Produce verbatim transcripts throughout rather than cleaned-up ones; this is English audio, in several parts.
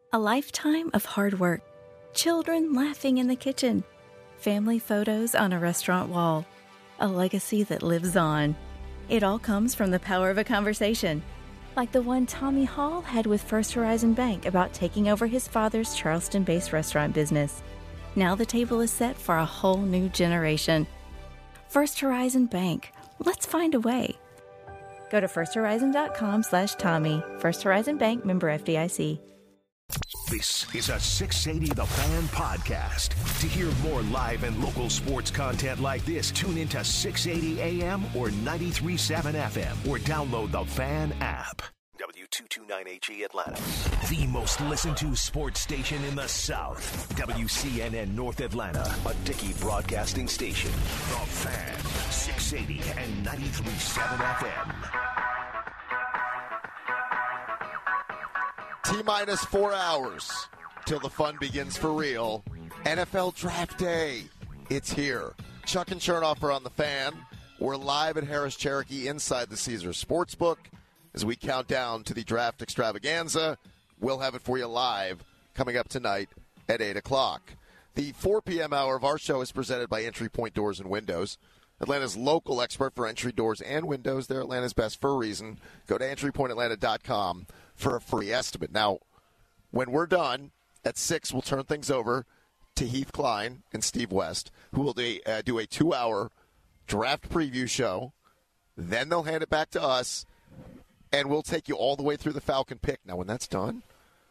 A lifetime of hard work, children laughing in the kitchen, family photos on a restaurant wall, a legacy that lives on. It all comes from the power of a conversation, like the one Tommy Hall had with First Horizon Bank about taking over his father's Charleston-based restaurant business. Now the table is set for a whole new generation. First Horizon Bank. Let's find a way. Go to firsthorizon.com slash Tommy. First Horizon Bank, member F D I C. This is a six eighty The Fan podcast. To hear more live and local sports content like this, tune into six eighty A M or ninety-three point seven F M or download the Fan app. W two twenty-nine H E Atlanta, the most listened to sports station in the South. W C N N North Atlanta, a Dickey broadcasting station. The Fan, six eighty and ninety-three point seven F M. T-minus four hours till the fun begins for real. N F L Draft Day. It's here. Chuck and Chernoff are on the Fan. We're live at Harris Cherokee inside the Caesars Sportsbook as we count down to the draft extravaganza. We'll have it for you live coming up tonight at eight o'clock. The four p.m. hour of our show is presented by Entry Point Doors and Windows, Atlanta's local expert for entry doors and windows. They're Atlanta's best for a reason. Go to entry point atlanta dot com for a free estimate. Now, when we're done, at six, we'll turn things over to Heath Klein and Steve West, who will do, uh, do a two-hour draft preview show. Then they'll hand it back to us, and we'll take you all the way through the Falcon pick. Now, when that's done,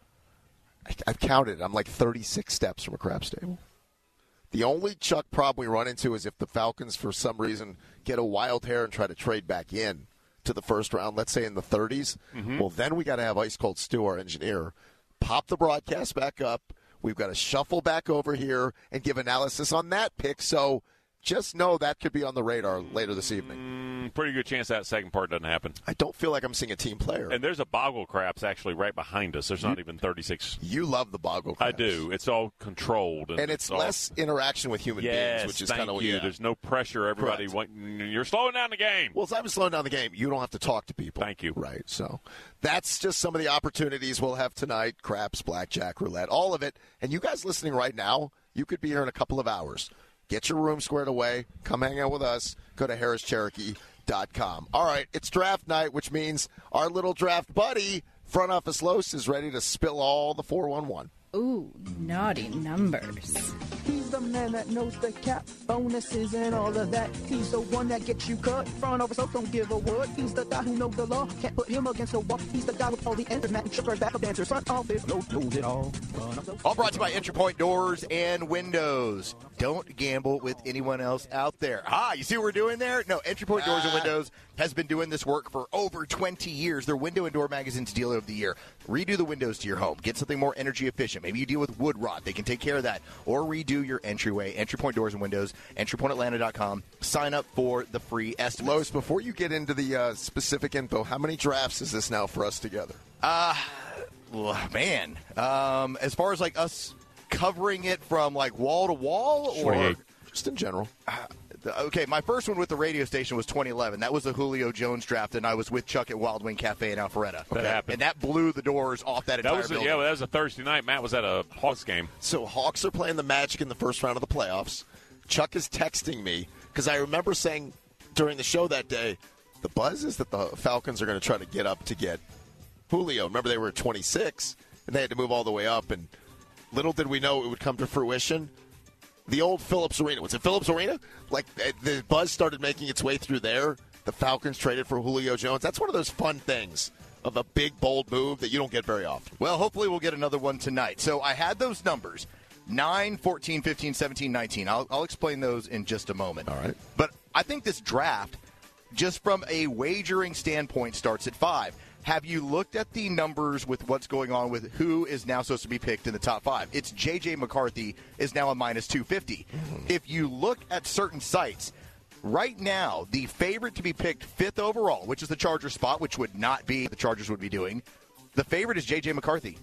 I, I've counted. I'm like thirty-six steps from a craps table. The only Chuck problem we run into is if the Falcons, for some reason, get a wild hair and try to trade back in to the first round, let's say in the thirties. Mm-hmm. Well, then we got to have Ice Cold Stu, our engineer, pop the broadcast back up. We've got to shuffle back over here and give analysis on that pick. So just know that could be on the radar later this evening. Mm, pretty good chance that second part doesn't happen. I don't feel like I'm seeing a team player. And there's a Boggle Craps actually right behind us. There's not even thirty-six. You love the Boggle Craps. I do. It's all controlled. And, and it's, it's all... less interaction with human yes, beings, which is kind kind of you. Yeah. There's no pressure. Everybody, want, you're slowing down the game. Well, as I'm slowing down the game, you don't have to talk to people. Thank you. Right. So that's just some of the opportunities we'll have tonight. Craps, blackjack, roulette, all of it. And you guys listening right now, you could be here in a couple of hours. Get your room squared away. Come hang out with us. Go to harris cherokee dot com. All right, it's draft night, which means our little draft buddy, Front Office Los, is ready to spill all the four one one. Ooh, naughty numbers. He's the man that knows the cap, bonuses and all of that. He's the one that gets you cut. Front office, so don't give a word. He's the guy who knows the law. Can't put him against the wall. He's the guy with all the answers. Matt and Chipper's backup dancers. Front office, knows, knows it all. All brought to you by Entry Point Doors and Windows. Don't gamble with anyone else out there. Ah, you see what we're doing there? No, Entry Point Doors and Windows has been doing this work for over twenty years. They're Window and Door Magazine's Dealer of the Year. Redo the windows to your home. Get something more energy efficient. Maybe you deal with wood rot. They can take care of that. Or redo your entryway. Entry Point Doors and Windows. entry point atlanta dot com. Sign up for the free estimate. Lois, before you get into the uh, specific info, how many drafts is this now for us together? Uh, well, man. Um, as far as like us covering it from like wall to wall, or just in general? Uh, okay, my first one with the radio station was twenty eleven. That was the Julio Jones draft, and I was with Chuck at Wild Wing Cafe in Alpharetta. That okay. happened. And that blew the doors off that entire that was a, building. Yeah, well, that was a Thursday night. Matt was at a Hawks game. So Hawks are playing the Magic in the first round of the playoffs. Chuck is texting me because I remember saying during the show that day, the buzz is that the Falcons are going to try to get up to get Julio. Remember, they were at twenty-six, and they had to move all the way up, and little did we know it would come to fruition. The old Phillips Arena. Was it Phillips Arena? Like, the buzz started making its way through there. The Falcons traded for Julio Jones. That's one of those fun things of a big, bold move that you don't get very often. Well, hopefully we'll get another one tonight. So I had those numbers, nine, fourteen, fifteen, seventeen, nineteen. I'll, I'll explain those in just a moment. All right. But I think this draft, just from a wagering standpoint, starts at five. Have you looked at the numbers with what's going on with who is now supposed to be picked in the top five? It's J J. McCarthy is now a minus two fifty. Mm-hmm. If you look at certain sites, right now, the favorite to be picked fifth overall, which is the Chargers spot, which would not be the Chargers would be doing, the favorite is J J. McCarthy.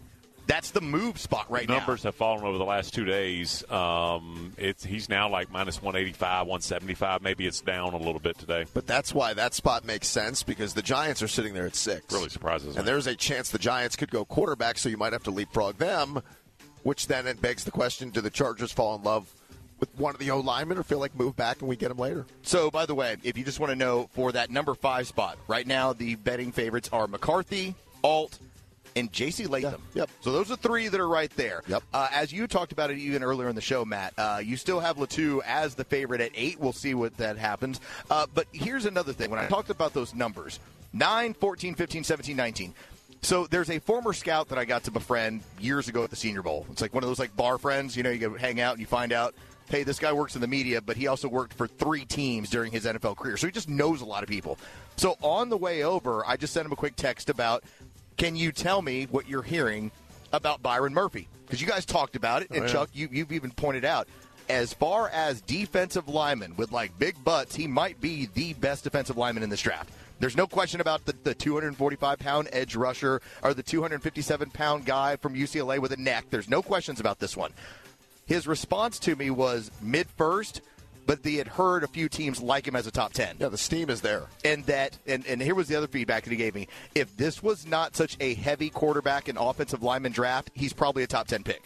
That's the move spot right now. Numbers have fallen over the last two days. Um, it's he's now like minus one eighty-five, one seventy-five. Maybe it's down a little bit today. But that's why that spot makes sense, because the Giants are sitting there at six. Really surprises me. And there's a chance the Giants could go quarterback, so you might have to leapfrog them, which then it begs the question, do the Chargers fall in love with one of the O-linemen or feel like move back and we get them later? So, by the way, if you just want to know, for that number five spot, right now the betting favorites are McCarthy, Alt, and J C Latham. Yeah, yep. So those are three that are right there. Yep. Uh, as you talked about it even earlier in the show, Matt, uh, you still have Latu as the favorite at eight. We'll see what that happens. Uh, but here's another thing. When I talked about those numbers, nine, fourteen, fifteen, seventeen, nineteen. So there's a former scout that I got to befriend years ago at the Senior Bowl. It's like one of those like bar friends. You know, you go hang out and you find out, hey, this guy works in the media, but he also worked for three teams during his N F L career. So he just knows a lot of people. So on the way over, I just sent him a quick text about, can you tell me what you're hearing about Byron Murphy? Because you guys talked about it, and oh, yeah. Chuck, you, you've even pointed out, as far as defensive linemen with, like, big butts, he might be the best defensive lineman in this draft. There's no question about the, the two hundred forty-five pound edge rusher or the two hundred fifty-seven pound guy from U C L A with a neck. There's no questions about this one. His response to me was mid-first, but they had heard a few teams like him as a top ten. Yeah, the steam is there. And that, and, and here was the other feedback that he gave me. If this was not such a heavy quarterback and offensive lineman draft, he's probably a top ten pick.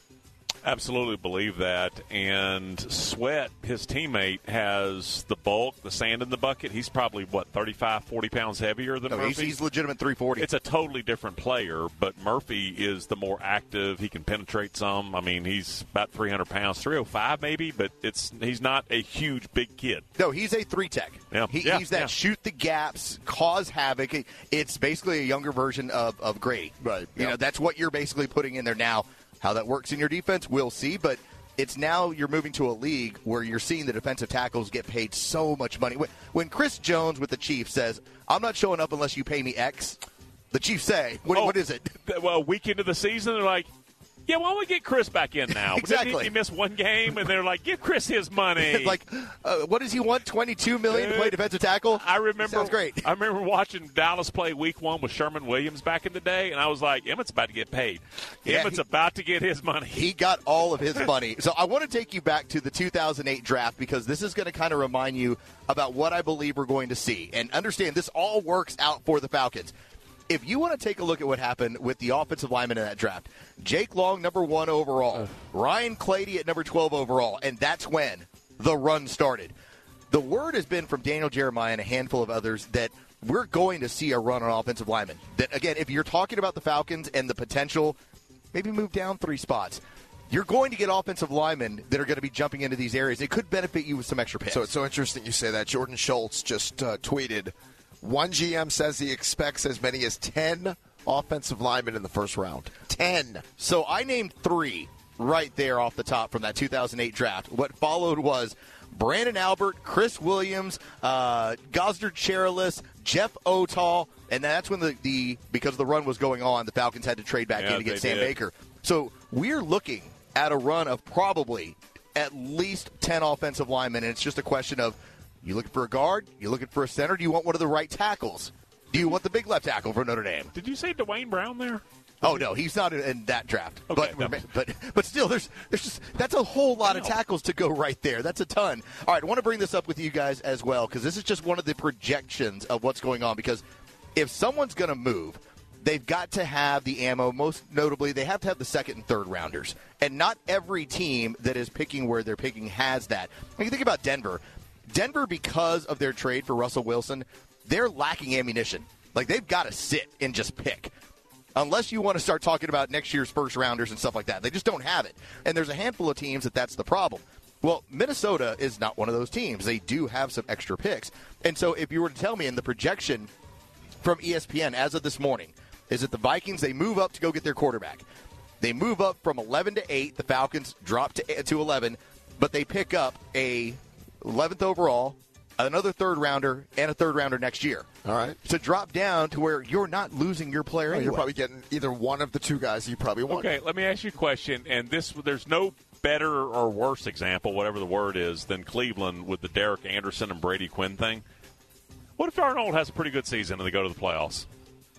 Absolutely believe that. And Sweat, his teammate, has the bulk, the sand in the bucket. He's probably, what, thirty-five, forty pounds heavier than no, Murphy? He's, he's legitimate three forty. It's a totally different player, but Murphy is the more active. He can penetrate some. I mean, he's about three hundred pounds, three oh five maybe, but it's he's not a huge, big kid. No, he's a three-tech. Yeah. He, yeah, he's that yeah. shoot the gaps, cause havoc. It's basically a younger version of, of Grady. Right. You yeah. know, that's what you're basically putting in there now. How that works in your defense, we'll see, but it's now you're moving to a league where you're seeing the defensive tackles get paid so much money. When Chris Jones with the Chiefs says, I'm not showing up unless you pay me X, the Chiefs say, what, oh, what is it? Well, a week into the season, they're like, yeah, why don't we get Chris back in now? Exactly. Didn't he miss one game? And they're like, give Chris his money. like, uh, what does he want, twenty-two million dollars to play defensive tackle? I remember. Sounds great. I remember watching Dallas play week one with Sherman Williams back in the day, and I was like, Emmett's about to get paid. Yeah, Emmett's he, about to get his money. He got all of his money. So I want to take you back to the two thousand eight draft because this is going to kind of remind you about what I believe we're going to see. And understand, this all works out for the Falcons. If you want to take a look at what happened with the offensive lineman in that draft, Jake Long, number one overall, Ryan Clady at number twelve overall, and that's when the run started. The word has been from Daniel Jeremiah and a handful of others that we're going to see a run on offensive linemen. That, again, if you're talking about the Falcons and the potential, maybe move down three spots, you're going to get offensive linemen that are going to be jumping into these areas. It could benefit you with some extra picks. So it's so interesting you say that. Jordan Schultz just uh, tweeted, one G M says he expects as many as ten offensive linemen in the first round. ten. So I named three right there off the top from that two thousand eight draft. What followed was Brandon Albert, Chris Williams, uh, Gosder Cherilus, Jeff Otall, and that's when the, the because the run was going on, the Falcons had to trade back yeah, in to get Sam did. Baker. So we're looking at a run of probably at least ten offensive linemen, and it's just a question of, you looking for a guard? You looking for a center? Do you want one of the right tackles? Do you want the big left tackle for Notre Dame? Did you say Dwayne Brown there? Oh no, he's not in, in that draft. Okay, but, no. but but still, there's there's just that's a whole lot of tackles to go right there. That's a ton. All right, I want to bring this up with you guys as well because this is just one of the projections of what's going on. Because if someone's going to move, they've got to have the ammo. Most notably, they have to have the second and third rounders, and not every team that is picking where they're picking has that. When you think about Denver. Denver, because of their trade for Russell Wilson, they're lacking ammunition. Like, they've got to sit and just pick. Unless you want to start talking about next year's first rounders and stuff like that. They just don't have it. And there's a handful of teams that that's the problem. Well, Minnesota is not one of those teams. They do have some extra picks. And so if you were to tell me in the projection from E S P N as of this morning, is that the Vikings, they move up to go get their quarterback. They move up from eleven to eight. The Falcons drop to, to eleven, but they pick up a eleventh overall, another third rounder, and a third rounder next year. All right. To drop down to where you're not losing your player well, anyway. You're probably getting either one of the two guys you probably want. Okay, let me ask you a question. And this, there's no better or worse example, whatever the word is, than Cleveland with the Derek Anderson and Brady Quinn thing. What if Darnold has a pretty good season and they go to the playoffs?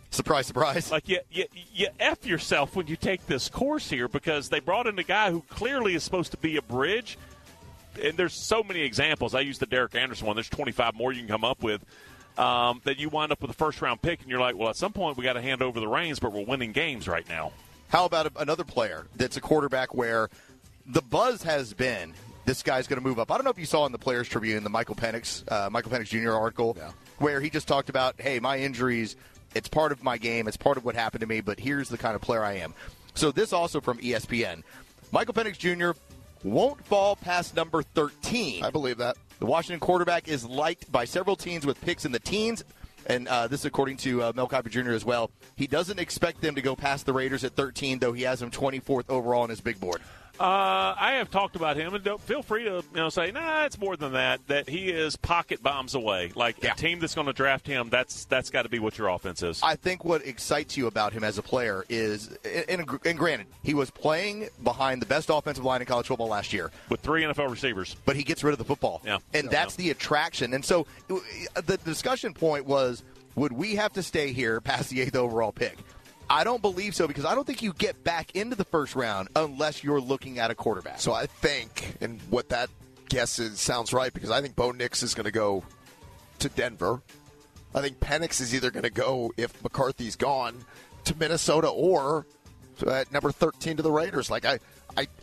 Surprise, surprise. Like, you, you, you F yourself when you take this course here because they brought in a guy who clearly is supposed to be a bridge. And there's so many examples. I used the Derek Anderson one. There's twenty-five more you can come up with. Um, that you wind up with a first-round pick, and you're like, well, at some point we got to hand over the reins, but we're winning games right now. How about another player that's a quarterback where the buzz has been this guy's going to move up? I don't know if you saw in the Players Tribune the Michael Penix, uh, Michael Penix Junior article yeah. where he just talked about, hey, my injuries, it's part of my game, it's part of what happened to me, but here's the kind of player I am. So this also from E S P N. Michael Penix Junior won't fall past number thirteen. I believe that. The Washington quarterback is liked by several teams with picks in the teens, and uh, this is according to uh, Mel Kiper Junior as well. He doesn't expect them to go past the Raiders at thirteen, though he has them twenty-fourth overall on his big board. Uh, I have talked about him, and don't, feel free to you know say, nah, it's more than that, that he is pocket bombs away. Like yeah. a team that's going to draft him, that's that's got to be what your offense is. I think what excites you about him as a player is, and, and granted, he was playing behind the best offensive line in college football last year. With three N F L receivers. But he gets rid of the football. Yeah. And that's yeah. the attraction. And so the discussion point was, would we have to stay here past the eighth overall pick? I don't believe so because I don't think you get back into the first round unless you're looking at a quarterback. So I think, and what that guess is, sounds right, because I think Bo Nix is going to go to Denver. I think Penix is either going to go, if McCarthy's gone, to Minnesota or at number thirteen to the Raiders. Like I, I, I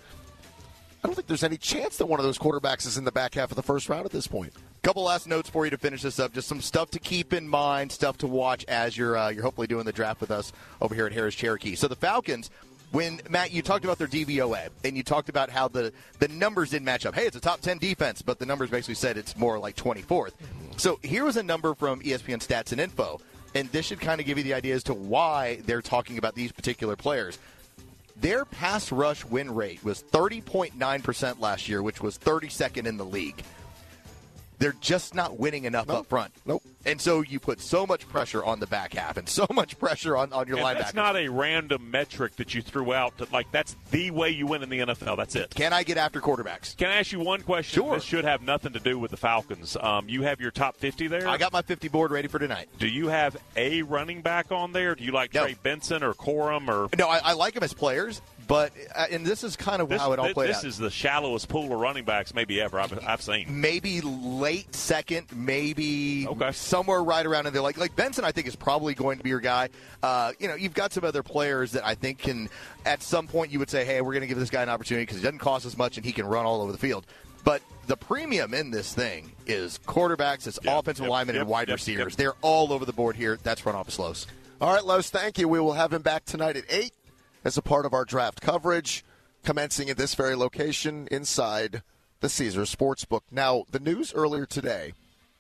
don't think there's any chance that one of those quarterbacks is in the back half of the first round at this point. Couple last notes for you to finish this up. Just some stuff to keep in mind, stuff to watch as you're uh, you're hopefully doing the draft with us over here at Harris Cherokee. So the Falcons, when, Matt, you talked about their D V O A, and you talked about how the, the numbers didn't match up. Hey, it's a top ten defense, but the numbers basically said it's more like twenty-fourth. So here was a number from E S P N Stats and Info, and this should kind of give you the idea as to why they're talking about these particular players. Their pass rush win rate was thirty point nine percent last year, which was thirty-second in the league. They're just not winning enough nope. up front. Nope. And so you put so much pressure on the back half and so much pressure on, on your and linebackers. That's not a random metric that you threw out. To, like, that's the way you win in the N F L. That's it. Can I get after quarterbacks? Can I ask you one question? Sure. This should have nothing to do with the Falcons. Um, you have your top fifty there? I got my fifty board ready for tonight. Do you have a running back on there? Do you like no. Trey Benson or Corum? Or No, I, I like them as players. But uh, and this is kind of this, how it all this, played this out. This is the shallowest pool of running backs maybe ever I've, I've seen. Maybe late second, maybe okay. somewhere right around in there. Like like Benson, I think is probably going to be your guy. Uh, you know, you've got some other players that I think can, at some point, you would say, hey, we're going to give this guy an opportunity because he doesn't cost as much and he can run all over the field. But the premium in this thing is quarterbacks, it's yep, offensive yep, linemen, yep, and wide yep, receivers. yep. They're all over the board here. That's Front Office Los. All right, Los, thank you. We will have him back tonight at eight as a part of our draft coverage, commencing at this very location inside the Caesars Sportsbook. Now, the news earlier today,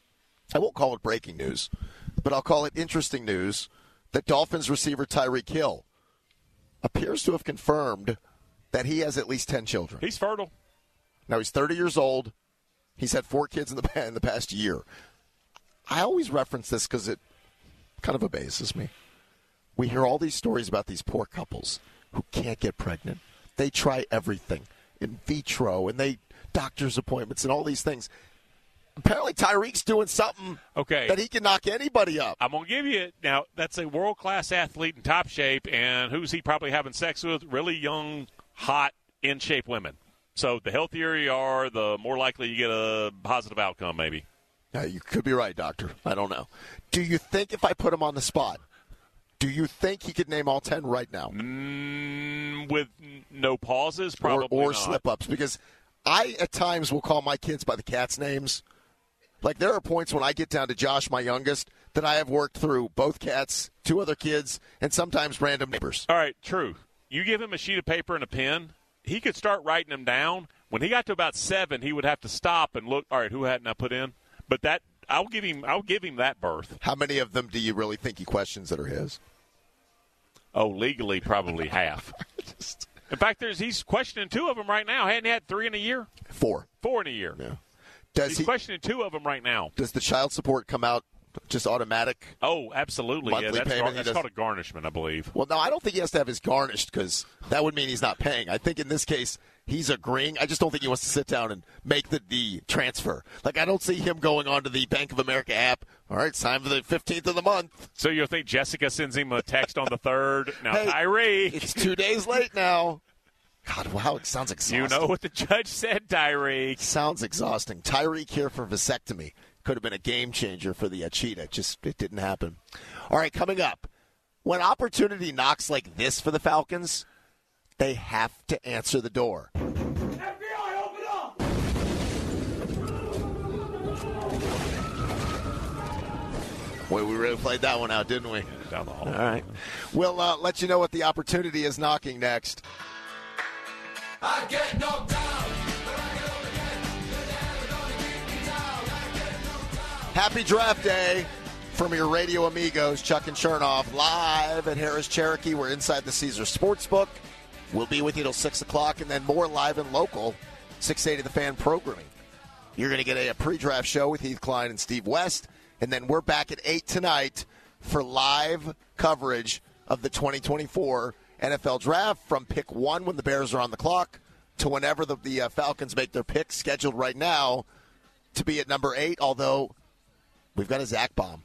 I won't call it breaking news, but I'll call it interesting news, that Dolphins receiver Tyreek Hill appears to have confirmed that he has at least ten children. He's fertile. Now, he's thirty years old. He's had four kids in the, in the past year. I always reference this because it kind of amazes me. We hear all these stories about these poor couples who can't get pregnant. They try everything, in vitro, and they doctor's appointments and all these things. Apparently, Tyreek's doing something okay. that he can knock anybody up. I'm going to give you – now, that's a world-class athlete in top shape, and who's he probably having sex with? Really young, hot, in-shape women. So the healthier you are, the more likely you get a positive outcome maybe. Yeah, you could be right, doctor. I don't know. Do you think if I put him on the spot, do you think he could name all ten right now? Mm, with no pauses, probably Or, or not. slip-ups, because I, at times, will call my kids by the cats' names. Like, there are points when I get down to Josh, my youngest, that I have worked through both cats, two other kids, and sometimes random neighbors. All right, true. You give him a sheet of paper and a pen, he could start writing them down. When he got to about seven, he would have to stop and look, all right, who hadn't I put in? But that I'll give him I'll give him that berth. How many of them do you really think he questions that are his? Oh, legally, probably half. Just... In fact, there's he's questioning two of them right now. Hadn't he had three in a year? Four. Four in a year. Yeah. Does he's he, questioning two of them right now. Does the child support come out Just automatic? Oh, absolutely. Yeah, that's, payment. gar- that's called a garnishment, I believe. Well, no, I don't think he has to have his garnished because that would mean he's not paying. I think in this case, he's agreeing. I just don't think he wants to sit down and make the, the transfer. Like, I don't see him going onto the Bank of America app. All right, it's time for the fifteenth of the month. So you think Jessica sends him a text on the third? Now, hey, Tyreek. It's two days late now. God, wow, it sounds exhausting. You know what the judge said, Tyreek. Sounds exhausting. Tyreek here for vasectomy. Could have been a game changer for the uh, cheetah. Just, it didn't happen. All right, coming up. When opportunity knocks like this for the Falcons, they have to answer the door. F B I, open up! Boy, we really played that one out, didn't we? Down the hall. All right. We'll uh, let you know what the opportunity is knocking next. I get knocked down, but I get up again. You're never gonna keep me down. I get knocked down. Happy draft day from your radio amigos, Chuck and Chernoff, live at Harris Cherokee. We're inside the Caesar Sportsbook. We'll be with you till six o'clock, and then more live and local, six eighty The Fan programming. You're going to get a, a pre-draft show with Heath Klein and Steve West, and then we're back at eight tonight for live coverage of the twenty twenty-four N F L Draft from pick one when the Bears are on the clock to whenever the, the uh, Falcons make their pick, scheduled right now to be at number eight, although we've got a Zach bomb.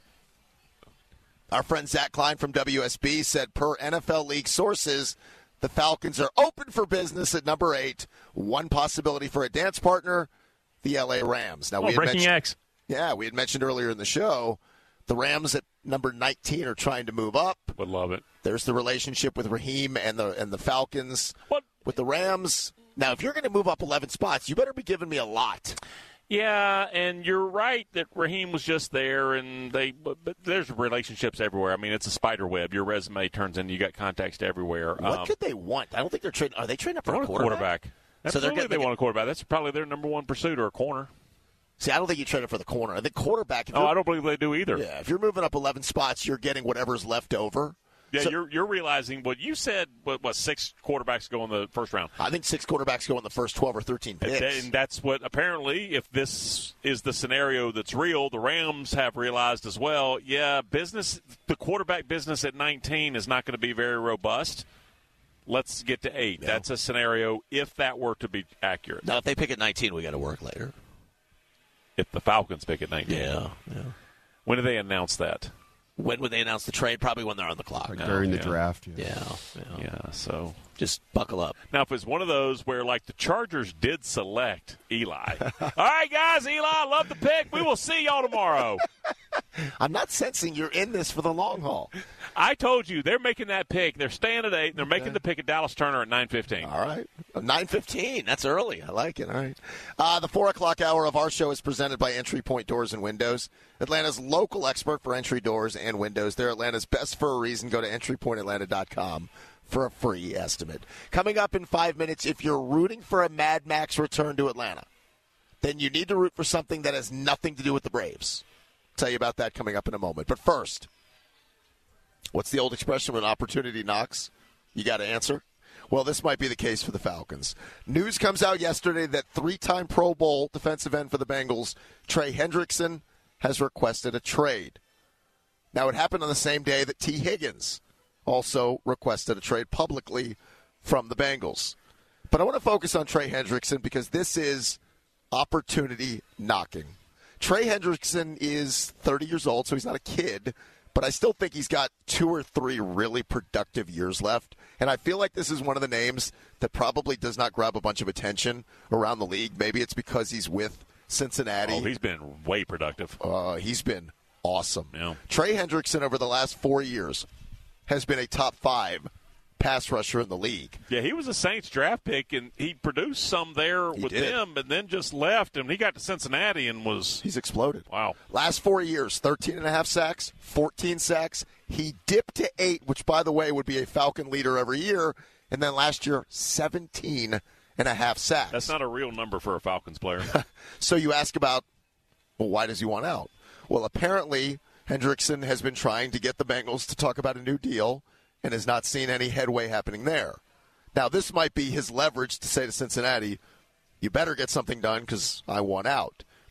Our friend Zach Klein from W S B said, per N F L League sources, the Falcons are open for business at number eight. One possibility for a dance partner, the L A Rams. Now, oh, we had breaking mentioned, X. Yeah, we had mentioned earlier in the show, the Rams at number nineteen are trying to move up. Would love it. There's the relationship with Raheem and the and the Falcons. What? With the Rams. Now, if you're going to move up eleven spots, you better be giving me a lot. Yeah, and you're right that Raheem was just there, and they. But, but there's relationships everywhere. I mean, it's a spider web. Your resume turns in, you got contacts everywhere. What um, could they want? I don't think they're trading. Are they trading up for they a want quarterback? quarterback. So they're Absolutely, getting- they want a quarterback. That's probably their number one pursuit, or a corner. See, I don't think you traded for the corner. I think quarterback. If Oh, you're- I don't believe they do either. Yeah, if you're moving up eleven spots, you're getting whatever's left over. Yeah, So- you're you're realizing what you said. What, what six quarterbacks go in the first round? I think six quarterbacks go in the first twelve or thirteen picks. And, and that's what apparently, if this is the scenario that's real, the Rams have realized as well. Yeah, business, the quarterback business at nineteen is not going to be very robust. Let's get to eight. Yeah. That's a scenario if that were to be accurate. Now, if they pick at nineteen, we got to work later. If the Falcons pick at nineteen, Yeah, yeah. when do they announce that? When would they announce the trade? Probably when they're on the clock. Like No, during the yeah. draft. Yeah. Yeah, yeah. Yeah, so Just buckle up. now if it's one of those where like the Chargers did select Eli. All right, guys, Eli, love the pick. We will see y'all tomorrow. I'm not sensing you're in this for the long haul. I told you they're making that pick. They're staying at eight, and they're making the pick at Dallas Turner at nine fifteen. All right. nine fifteen. That's early. I like it. All right. Uh, the four o'clock hour of our show is presented by Entry Point Doors and Windows, Atlanta's local expert for entry doors and windows. They're Atlanta's best for a reason. Go to entry point atlanta dot com for a free estimate. Coming up in five minutes, if you're rooting for a Mad Max return to Atlanta, then you need to root for something that has nothing to do with the Braves. I'll tell you about that coming up in a moment. But first, what's the old expression when opportunity knocks? You got to answer. Well, this might be the case for the Falcons. News comes out yesterday that three-time Pro Bowl defensive end for the Bengals, Trey Hendrickson, has requested a trade. Now, it happened on the same day that T. Higgins also requested a trade publicly from the Bengals. But I want to focus on Trey Hendrickson because this is opportunity knocking. Trey Hendrickson is thirty years old, so he's not a kid, but I still think he's got two or three really productive years left. And I feel like this is one of the names that probably does not grab a bunch of attention around the league. Maybe it's because he's with Cincinnati. Oh, he's been way productive. Uh, he's been awesome. Yeah. Trey Hendrickson over the last four years has been a top five pass rusher in the league. Yeah, he was a Saints draft pick, and he produced some there He with did. them, and then just left, and he got to Cincinnati and was He's exploded. wow. Last four years, thirteen and a half sacks, fourteen sacks. He dipped to eight, which, by the way, would be a Falcon leader every year. And then last year, seventeen and a half sacks. That's not a real number for a Falcons player. So you ask about, well, why does he want out? Well, apparently, Hendrickson has been trying to get the Bengals to talk about a new deal and has not seen any headway happening there. Now, this might be his leverage to say to Cincinnati, you better get something done because I want out.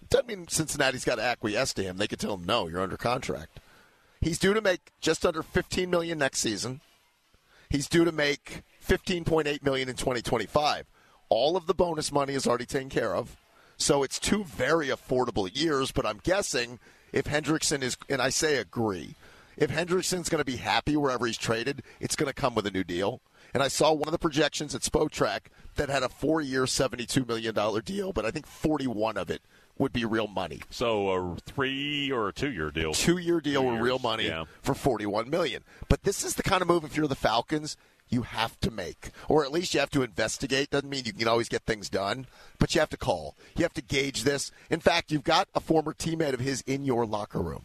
Doesn't mean Cincinnati's got to acquiesce to him. They could tell him, no, you're under contract. He's due to make just under fifteen million dollars next season. He's due to make fifteen point eight million dollars in twenty twenty-five. All of the bonus money is already taken care of. So it's two very affordable years, but I'm guessing if Hendrickson is, and I say agree, if Hendrickson's going to be happy wherever he's traded, it's going to come with a new deal. And I saw one of the projections at Spotrac that had a four-year, seventy-two million dollars deal, but I think forty-one of it would be real money. So a three or a two-year deal. Two-year deal Two with years, real money yeah. for forty-one million dollars. But this is the kind of move, if you're the Falcons, you have to make. Or at least you have to investigate. Doesn't mean you can always get things done, but you have to call. You have to gauge this. In fact, you've got a former teammate of his in your locker room.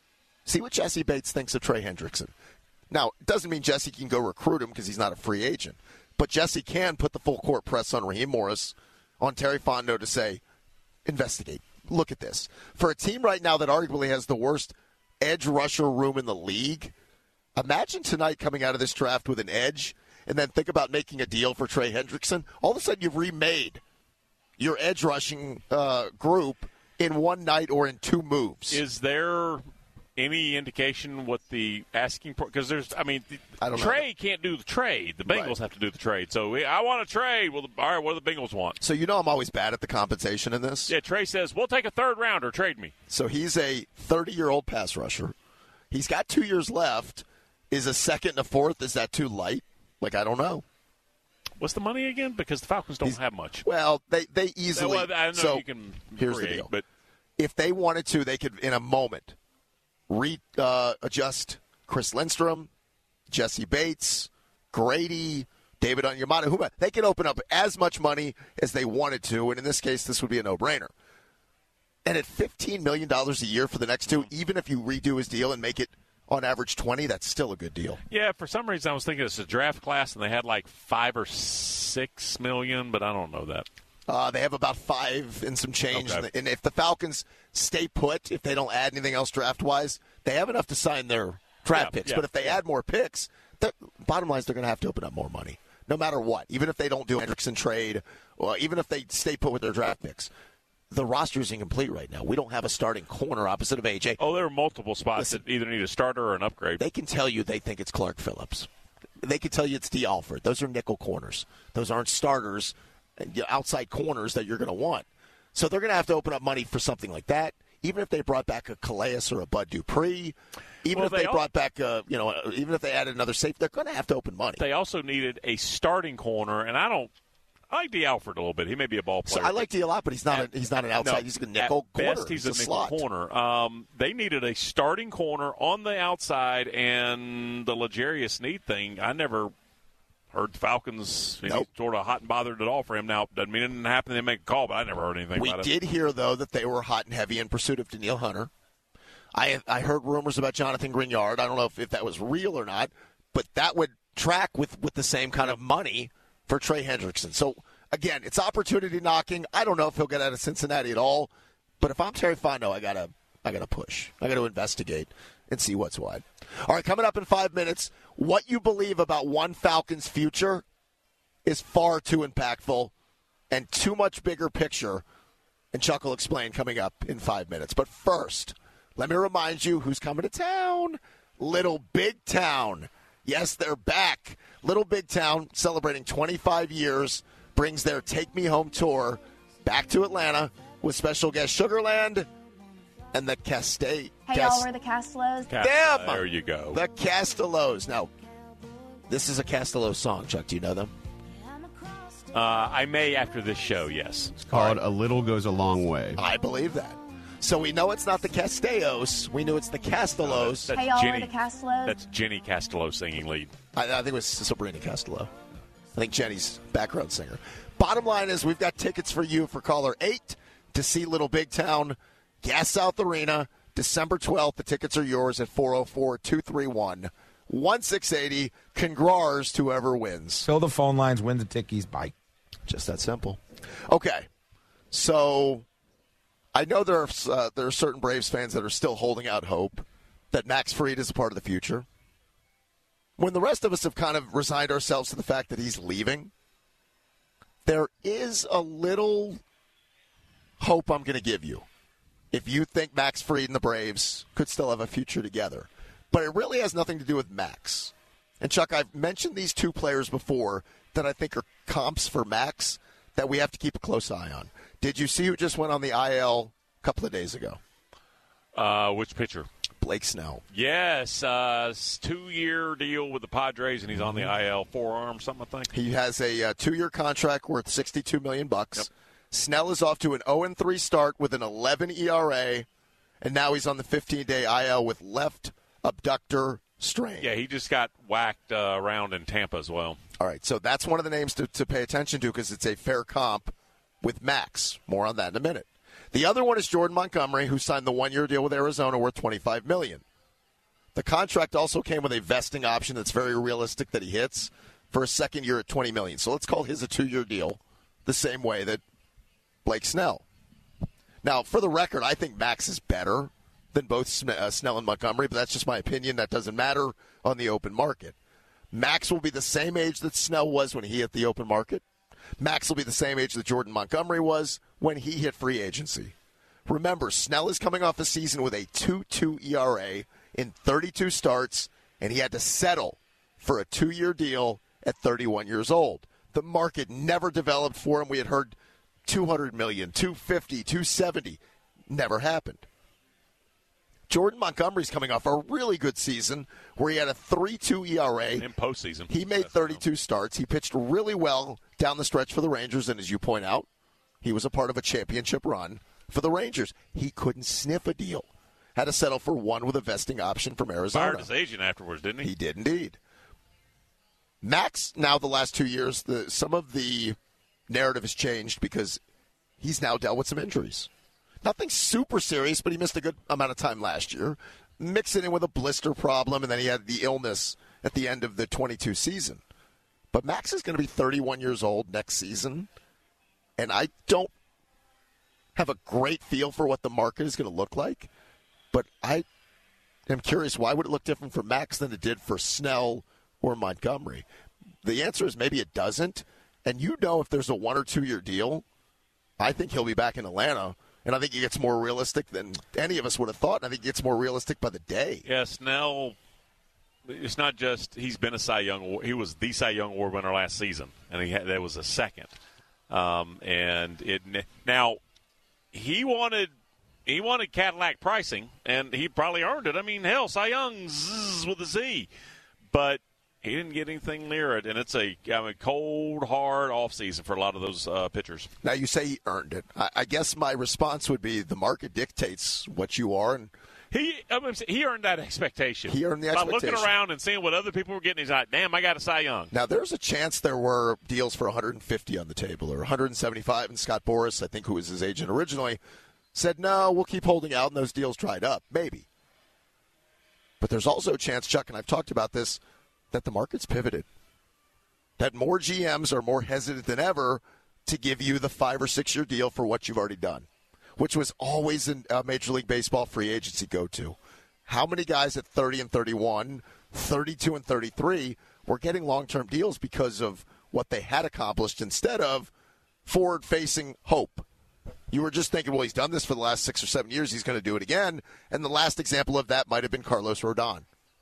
See what Jesse Bates thinks of Trey Hendrickson. Now, it doesn't mean Jesse can go recruit him because he's not a free agent. But Jesse can put the full court press on Raheem Morris, on Terry Fontenot to say, investigate. Look at this. For a team right now that arguably has the worst edge rusher room in the league, imagine tonight coming out of this draft with an edge and then think about making a deal for Trey Hendrickson. All of a sudden you've remade your edge rushing uh, group in one night or in two moves. Is there any indication what the asking for? Because there's, I mean, I don't Trey know. can't do the trade. The Bengals Right. have to do the trade. So I want a trade. Well, the, all right, what do the Bengals want? So you know I'm always bad at the compensation in this. Yeah, Trey says, we'll take a third rounder. Trade me. So he's a thirty-year-old pass rusher. He's got two years left. Is a second and a fourth, is that too light? Like, I don't know. What's the money again? Because the Falcons don't He's- have much. Well, they, they easily. Well, I know so you can here's create, the deal. but If they wanted to, they could, in a moment, re uh, adjust Chris Lindstrom, Jesse Bates, Grady, David Onyemata, whomever. They could open up as much money as they wanted to, and in this case, this would be a no-brainer. And at fifteen million dollars a year for the next two, even if you redo his deal and make it on average twenty, that's still a good deal. yeah, for some reason I was thinking it's a draft class and they had like five or six million, but I don't know that. Uh, they have about five and some change. Okay. And if the Falcons stay put, if they don't add anything else draft-wise, they have enough to sign their draft Yeah, picks. yeah, but if they yeah. add more picks, the bottom line is they're going to have to open up more money, no matter what. Even if they don't do a Hendrickson trade, or even if they stay put with their draft picks. The roster is incomplete right now. We don't have a starting corner opposite of A J. Oh, there are multiple spots Listen, that either need a starter or an upgrade. They can tell you they think it's Clark Phillips. They can tell you it's D. Alford. Those are nickel corners. Those aren't starters, outside corners that you're going to want. So they're going to have to open up money for something like that. Even if they brought back a Calais or a Bud Dupree, even Well, if they, they all- brought back, a, you know, even if they added another safe, they're going to have to open money. They also needed a starting corner, and I don't. I like D. Alford a little bit. He may be a ball So player. I like D a lot, but he's not. At- a, he's not an outside. No, he's a nickel at corner. best, he's, a, nickel slot. corner. Um, they needed a starting corner on the outside, and the L'Jarius Sneed thing. I never heard the Falcons you know, Nope. sort of hot and bothered at all for him. Now, doesn't mean it didn't happen. They make a call, but I never heard anything We about did hear though that they were hot and heavy in pursuit of Daniil Hunter. I I heard rumors about Jonathan Grignard. I don't know if, if that was real or not, but that would track with, with the same kind of money for Trey Hendrickson. So again, it's opportunity knocking. I don't know if he'll get out of Cincinnati at all, but if I'm Terry Fontenot, I gotta I gotta push. I gotta investigate and see what's what. All right, coming up in five minutes, what you believe about one Falcons' future is far too impactful and too much bigger picture. And Chuck will explain coming up in five minutes. But first, let me remind you who's coming to town. Little Big Town. Yes, they're back. Little Big Town, celebrating twenty-five years, brings their Take Me Home tour back to Atlanta with special guest Sugarland and the Castay. Hey, Cas- y'all, we're the Castellos. Them! There you go. The Castellos. Now, this is a Castello song, Chuck. Do you know them? Uh, I may after this show, yes. It's called A Little Goes a Long Way. I believe that. So we know it's not the Castellos. We knew it's the Castellos. That's Hey, y'all, Jenny, we're the Castellos. That's Jenny Castello singing lead. I, I think it was Sabrina Castello. I think Jenny's background singer. Bottom line is we've got tickets for you for caller eight to see Little Big Town, Gas South Arena, December twelfth. The tickets are yours at four oh four, two three one, one six eight zero. Congrats to whoever wins. Fill the phone lines, win the tickies, bye. Just that simple. Okay, so I know there are uh, there are certain Braves fans that are still holding out hope that Max Fried is a part of the future. When the rest of us have kind of resigned ourselves to the fact that he's leaving, there is a little hope I'm going to give you. if you think Max Fried and the Braves could still have a future together. But it really has nothing to do with Max. And, Chuck, I've mentioned these two players before that I think are comps for Max that we have to keep a close eye on. Did you see who just went on the I L a couple of days ago? Uh, which pitcher? Blake Snell. Yes, uh, two-year deal with the Padres, and he's on the I L, forearm, something I think. He has a uh, two-year contract worth sixty-two million dollars bucks. Yep. Snell is off to an oh and three start with an eleven E R A, and now he's on the fifteen-day I L with left abductor strain. Yeah, he just got whacked uh, around in Tampa as well. All right, so that's one of the names to, to pay attention to because it's a fair comp with Max. More on that in a minute. The other one is Jordan Montgomery, who signed the one-year deal with Arizona worth twenty-five million dollars. The contract also came with a vesting option that's very realistic that he hits for a second year at twenty million dollars. So let's call his a two-year deal the same way that Blake Snell. Now, for the record, I think Max is better than both Snell and Montgomery, but that's just my opinion. That doesn't matter on the open market. Max will be the same age that Snell was when he hit the open market. Max will be the same age that Jordan Montgomery was when he hit free agency. Remember, Snell is coming off a season with a two point two E R A in thirty-two starts, and he had to settle for a two-year deal at thirty-one years old. The market never developed for him. We had heard two hundred million dollars, two hundred fifty, two hundred seventy. Never happened. Jordan Montgomery's coming off a really good season where he had a three point two E R A. In postseason. He made thirty-two starts. He pitched really well down the stretch for the Rangers, and as you point out, he was a part of a championship run for the Rangers. He couldn't sniff a deal. Had to settle for one with a vesting option from Arizona. Fired his agent afterwards, didn't he? He did indeed. Max, now the last two years, the, some of the narrative has changed because he's now dealt with some injuries. Nothing super serious, but he missed a good amount of time last year. Mix it in with a blister problem, and then he had the illness at the end of the twenty-two season. But Max is going to be thirty-one years old next season, and I don't have a great feel for what the market is going to look like. But I am curious, why would it look different for Max than it did for Snell or Montgomery? The answer is maybe it doesn't. And you know if there's a one- or two-year deal, I think he'll be back in Atlanta. And I think he gets more realistic than any of us would have thought. And I think he gets more realistic by the day. Yeah, Snell, it's not just he's been a Cy Young. He was the Cy Young Award winner last season, and he had, that was a second. Um, and it now he wanted he wanted Cadillac pricing, and he probably earned it. I mean, hell, Cy Young zzz, with a Z, but he didn't get anything near it, and it's a I mean, cold, hard offseason for a lot of those uh, pitchers. Now, you say he earned it. I, I guess my response would be the market dictates what you are. And he I mean, he earned that expectation. He earned the By expectation. looking around and seeing what other people were getting, he's like, damn, I got a Cy Young. Now, there's a chance there were deals for one hundred fifty on the table or one hundred seventy-five, and Scott Boras, I think, who was his agent originally, said, no, we'll keep holding out, and those deals dried up. Maybe. But there's also a chance, Chuck, and I've talked about this, that the market's pivoted, that more G Ms are more hesitant than ever to give you the five- or six-year deal for what you've already done, which was always a Major League Baseball free agency go-to. How many guys at thirty and thirty-one, thirty-two and thirty-three were getting long-term deals because of what they had accomplished instead of forward-facing hope? You were just thinking, well, he's done this for the last six or seven years. He's going to do it again. And the last example of that might have been Carlos Rodon.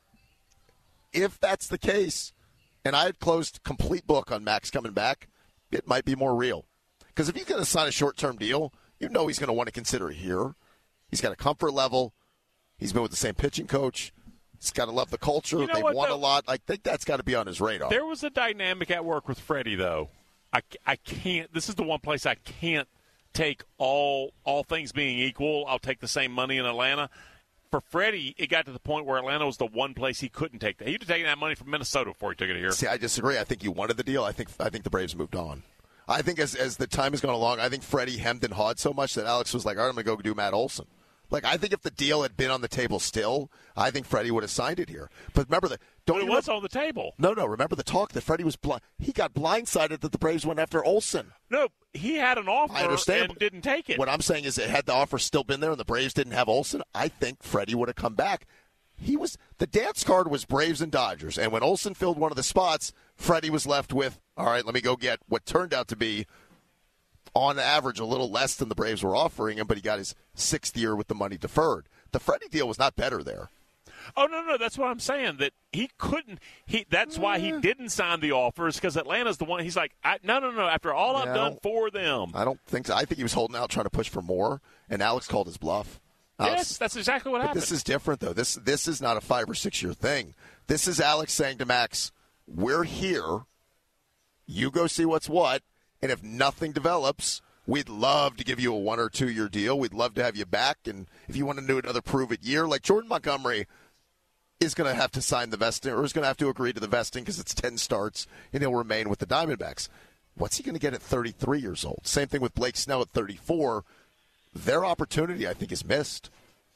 If that's the case, and I had closed complete book on Max coming back, it might be more real. Because if he's going to sign a short-term deal, you know he's going to want to consider it here. He's got a comfort level. He's been with the same pitching coach. He's got to love the culture. You know They've what, won though? a lot. I think that's got to be on his radar. There was a dynamic at work with Freddie, though. I, I can't – this is the one place I can't take all all things being equal. I'll take the same money in Atlanta. For Freddie, it got to the point where Atlanta was the one place he couldn't take that. He'd have taken that money from Minnesota before he took it here. See, I disagree. I think he wanted the deal. I think I think the Braves moved on. I think as as the time has gone along, I think Freddie hemmed and hawed so much that Alex was like, all right, I'm going to go do Matt Olson. Like, I think if the deal had been on the table still, I think Freddie would have signed it here. But remember that. Don't But it you was remember, on the table. No, no. Remember the talk that Freddie was blind. He got blindsided that the Braves went after Olson. No, he had an offer I understand, and didn't take it. What I'm saying is, had the offer still been there and the Braves didn't have Olson, I think Freddie would have come back. He was the dance card was Braves and Dodgers, and when Olson filled one of the spots, Freddie was left with, all right, let me go get what turned out to be on average a little less than the Braves were offering him, but he got his sixth year with the money deferred. The Freddie deal was not better there. Oh, no, no, that's what I'm saying, that he couldn't – That's why he didn't sign the offers, because Atlanta's the one – he's like, I, no, no, no, after all I've Yeah, done for them. I don't think so. I think he was holding out trying to push for more, and Alex called his bluff. Alex, Yes, that's exactly what but happened. this is different, though. This This is not a five- or six-year thing. This is Alex saying to Max, we're here. You go see what's what, and if nothing develops – we'd love to give you a one- or two-year deal. We'd love to have you back. And if you want to do another prove-it year, like Jordan Montgomery is going to have to sign the vesting or is going to have to agree to the vesting because it's ten starts and he'll remain with the Diamondbacks. What's he going to get at thirty-three years old? Same thing with Blake Snell at thirty-four. Their opportunity, I think, is missed.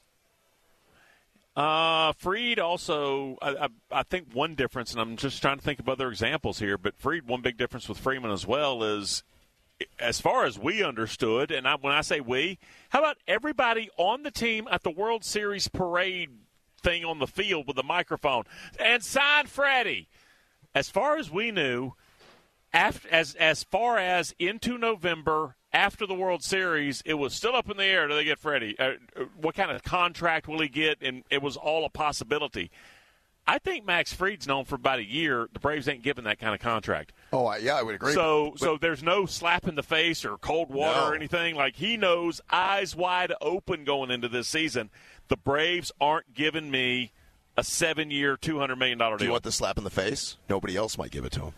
Uh, Fried also, I, I, I think one difference, and I'm just trying to think of other examples here, but Fried, one big difference with Freeman as well is, as far as we understood, and I, when I say we, how about everybody on the team at the World Series parade thing on the field with the microphone and sign Freddie? As far as we knew, after, as as far as into November after the World Series, it was still up in the air. Do they get Freddie? Uh, what kind of contract will he get? And it was all a possibility. I think Max Fried's known for about a year. The Braves ain't giving that kind of contract. Oh, I, yeah, I would agree. So, but, so there's no slap in the face or cold water No. or anything. Like, he knows, eyes wide open going into this season, the Braves aren't giving me a seven-year, two hundred million dollars do deal. you want the slap in the face? Nobody else might give it to him.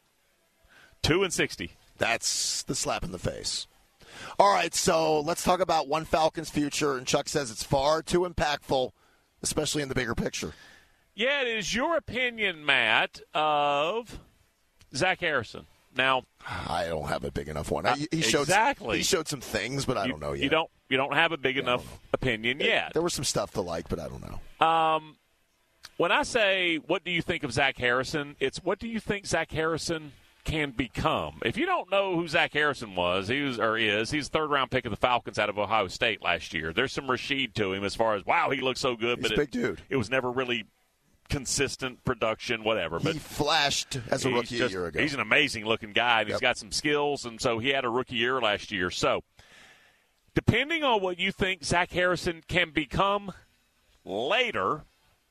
Two and sixty. That's the slap in the face. All right, so let's talk about one Falcons' future. And Chuck says it's far too impactful, especially in the bigger picture. Yeah, it is your opinion, Matt, of Zach Harrison. Now, I don't have a big enough one. Uh, he, he showed exactly. He showed some things, but I you, don't know yet. You don't. You don't have a big Yeah, enough opinion yet. There was some stuff to like, but I don't know. Um, when I say, what do you think of Zach Harrison, it's what do you think Zach Harrison can become? If you don't know who Zach Harrison was, he was or is, he's the third round pick of the Falcons out of Ohio State last year. There's some Rashid to him as far as, wow, he looks so good, He's but a big it, dude. It was never really consistent production, whatever. But He flashed as a he's rookie just- a year ago. He's an amazing looking guy, and Yep. he's got some skills, and so he had a rookie year last year. So, depending on what you think Zach Harrison can become later,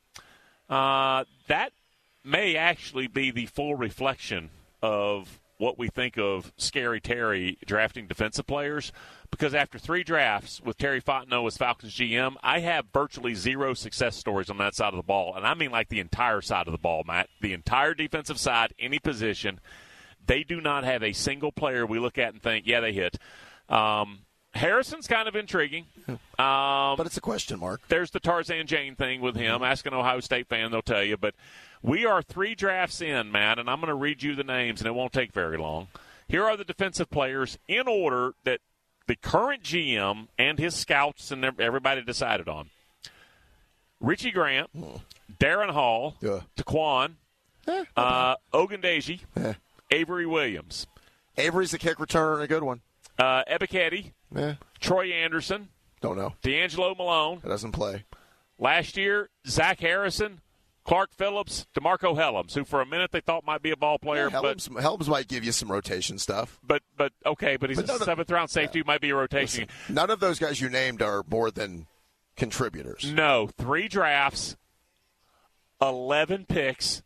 uh, that may actually be the full reflection of what we think of Scary Terry drafting defensive players. Because after three drafts with Terry Fontenot as Falcons G M, I have virtually zero success stories on that side of the ball. And I mean like the entire side of the ball, Matt. The entire defensive side, any position. They do not have a single player we look at and think, yeah, they hit. Um, Harrison's kind of intriguing. Um, but it's a question mark. There's the Tarzan Jane thing with him. Ask an Ohio State fan, they'll tell you. But we are three drafts in, Matt, and I'm going to read you the names, and it won't take very long. Here are the defensive players in order that the current G M and his scouts and everybody decided on. Richie Grant, Darren Hall, Yeah. Taquan, Eh, uh, Ogundeji, Eh. Avery Williams, Avery's a kick returner and a good one. uh, Ebiketie, Eh, Troy Anderson, don't know. D'Angelo Malone. It doesn't play. Last year, Zach Harrison, Clark Phillips, DeMarco Helms, who for a minute they thought might be a ball player, Yeah, Helms, Helms might give you some rotation stuff. but but but okay, but he's But a no, no- seventh round safety who might be a rotation. Listen, none of those guys you named are more than contributors. No, three drafts, eleven picks,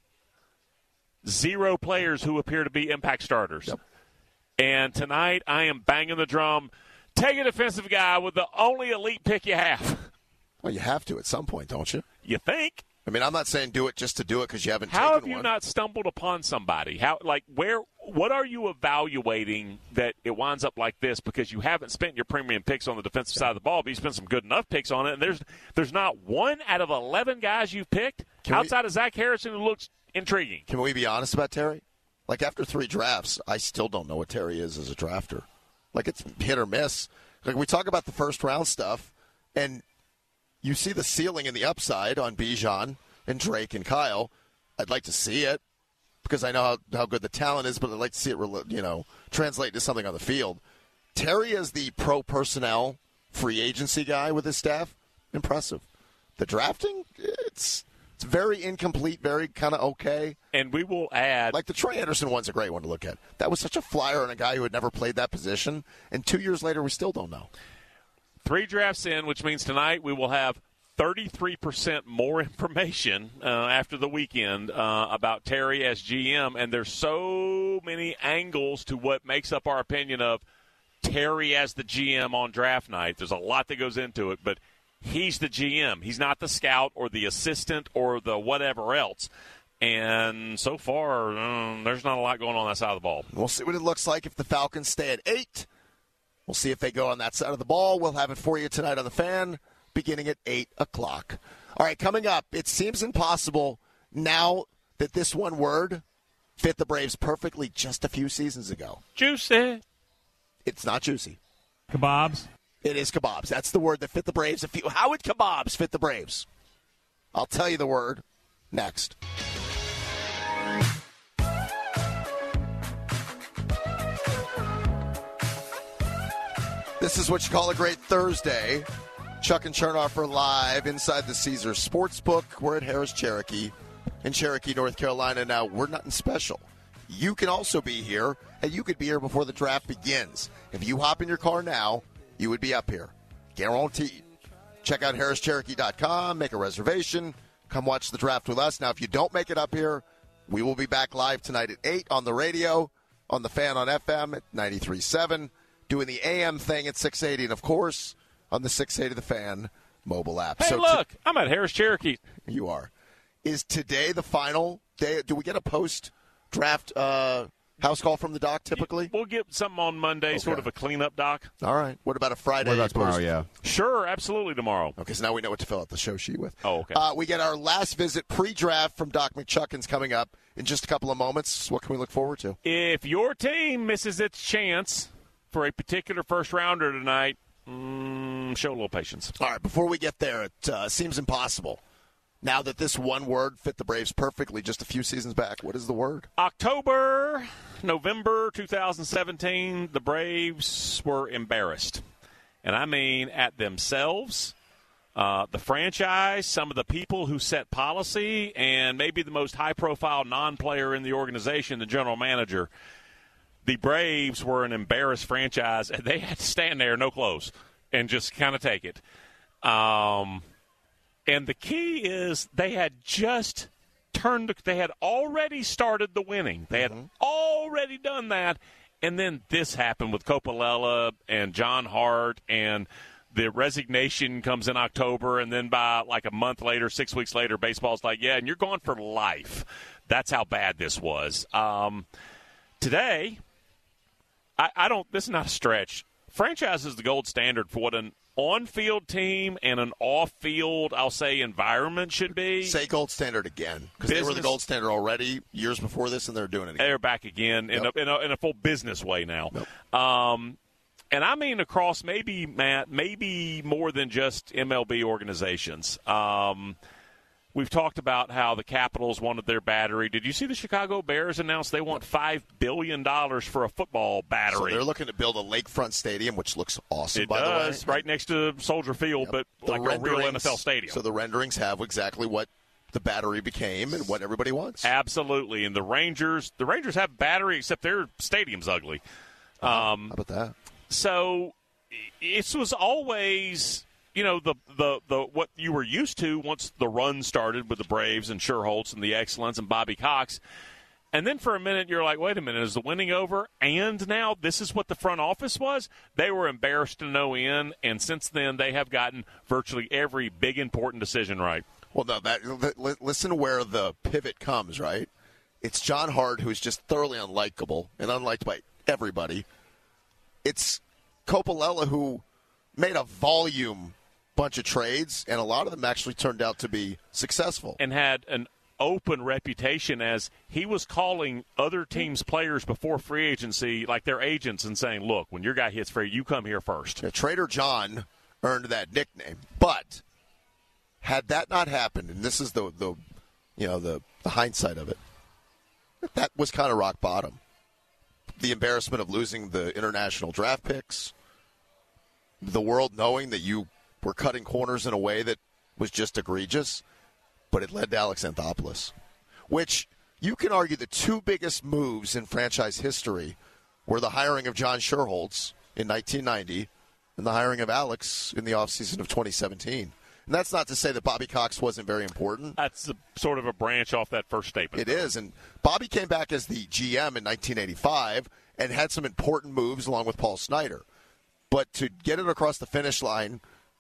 zero players who appear to be impact starters. Yep. And tonight I am banging the drum. Take a defensive guy with the only elite pick you have. Well, you have to at some point, don't you? You think? I mean, I'm not saying do it just to do it because you haven't How taken have you one. not stumbled upon somebody? How, like, where? What are you evaluating that it winds up like this? Because you haven't spent your premium picks on the defensive side of the ball, but you spent some good enough picks on it. And there's there's not one out of eleven guys you've picked Can we- outside of Zach Harrison who looks intriguing. Can we be honest about Terry? Like, after three drafts, I still don't know what Terry is as a drafter. Like, it's hit or miss. Like, we talk about the first round stuff, and you see the ceiling and the upside on Bijan and Drake and Kyle. I'd like to see it because I know how, how good the talent is, but I'd like to see it, you know, translate to something on the field. Terry as the pro personnel free agency guy with his staff, impressive. The drafting, it's It's very incomplete, very kind of okay. And we will add. Like the Troy Anderson one's a great one to look at. That was such a flyer on a guy who had never played that position. And two years later, we still don't know. Three drafts in, which means tonight we will have thirty-three percent more information uh, after the weekend uh, about Terry as G M. And there's so many angles to what makes up our opinion of Terry as the G M on draft night. There's a lot that goes into it, but he's the G M. He's not the scout or the assistant or the whatever else. And so far, um, there's not a lot going on that side of the ball. We'll see what it looks like if the Falcons stay at eight. We'll see if they go on that side of the ball. We'll have it for you tonight on The Fan, beginning at eight o'clock. All right, coming up, it seems impossible now that this one word fit the Braves perfectly just a few seasons ago. Juicy. It's not juicy. Kebabs. It is kebabs. That's the word that fit the Braves. If you, how would kebabs fit the Braves? I'll tell you the word next. This is what you call a great Thursday. Chuck and Chernoff are live inside the Caesars Sportsbook. We're at Harris Cherokee in Cherokee, North Carolina. Now, we're nothing special. You can also be here, and you could be here before the draft begins. If you hop in your car now, you would be up here. Guaranteed. Check out harris cherokee dot com, make a reservation, come watch the draft with us. Now, if you don't make it up here, we will be back live tonight at eight on the radio, on The Fan on F M at ninety-three point seven, doing the A M thing at six eighty, and, of course, on the six eighty The Fan mobile app. Hey, so look, t- I'm at Harris Cherokee. You are. Is today the final day? Do we get a post-draft uh, house call from the doc typically? We'll get something on Monday, Okay. sort of a cleanup doc. All right. What about a Friday? What about tomorrow, post- yeah. Sure, absolutely tomorrow. Okay, so now we know what to fill out the show sheet with. Oh, okay. Uh, we get our last visit pre-draft from Doc McChuckins coming up in just a couple of moments. What can we look forward to? If your team misses its chance for a particular first-rounder tonight, mm, show a little patience. All right, before we get there, it uh, seems impossible. Now that this one word fit the Braves perfectly just a few seasons back, what is the word? October, November two thousand seventeen, the Braves were embarrassed. And I mean at themselves, uh, the franchise, some of the people who set policy, and maybe the most high-profile non-player in the organization, the general manager. The Braves were an embarrassed franchise, and they had to stand there, no clothes, and just kind of take it. Um, and the key is they had just turned – they had already started the winning. They had mm-hmm. already done that, and then this happened with Coppola and John Hart, and the resignation comes in October, and then by like a month later, six weeks later, baseball's like, yeah, and you're gone for life. That's how bad this was. Um, today – I, I don't – this is not a stretch. Franchise is the gold standard for what an on-field team and an off-field, I'll say, environment should be. Say gold standard again, because they were the gold standard already years before this, and they're doing it again. They're back again yep. in, a, in, a, in a full business way now. Yep. Um, and I mean across maybe, Matt, maybe more than just M L B organizations. Um We've talked about how the Capitals wanted their battery. Did you see the Chicago Bears announce they want five billion dollars for a football battery? So they're looking to build a lakefront stadium, which looks awesome, it by does, the way. right next to Soldier Field, Yep. but The like a real N F L stadium. So the renderings have exactly what the battery became and what everybody wants. Absolutely. And the Rangers, the Rangers have battery, except their stadium's ugly. Um, How about that? So it was always... You know, the, the, the what you were used to once the run started with the Braves and Sherholtz and the Excellence and Bobby Cox. And then for a minute, you're like, wait a minute, is the winning over? And now this is what the front office was? They were embarrassed to no end, and since then they have gotten virtually every big, important decision right. Well, no, that, listen where the pivot comes, right? It's John Hart, who's just thoroughly unlikable and unliked by everybody. It's Coppola, who made a volume bunch of trades, and a lot of them actually turned out to be successful. And had an open reputation as he was calling other teams' players before free agency, like their agents, and saying, look, when your guy hits free, you come here first. Yeah, Trader John earned that nickname. But had that not happened, and this is the, the you know, the, the hindsight of it, that was kind of rock bottom. The embarrassment of losing the international draft picks, the world knowing that you were cutting corners in a way that was just egregious. but it led to Alex Anthopoulos, which you can argue the two biggest moves in franchise history were the hiring of John Sherholtz in nineteen ninety and the hiring of Alex in the offseason of twenty seventeen. And that's not to say that Bobby Cox wasn't very important. That's a, sort of a branch off that first statement. It is, and Bobby came back as the G M in nineteen eighty-five and had some important moves along with Paul Snyder. But to get it across the finish line,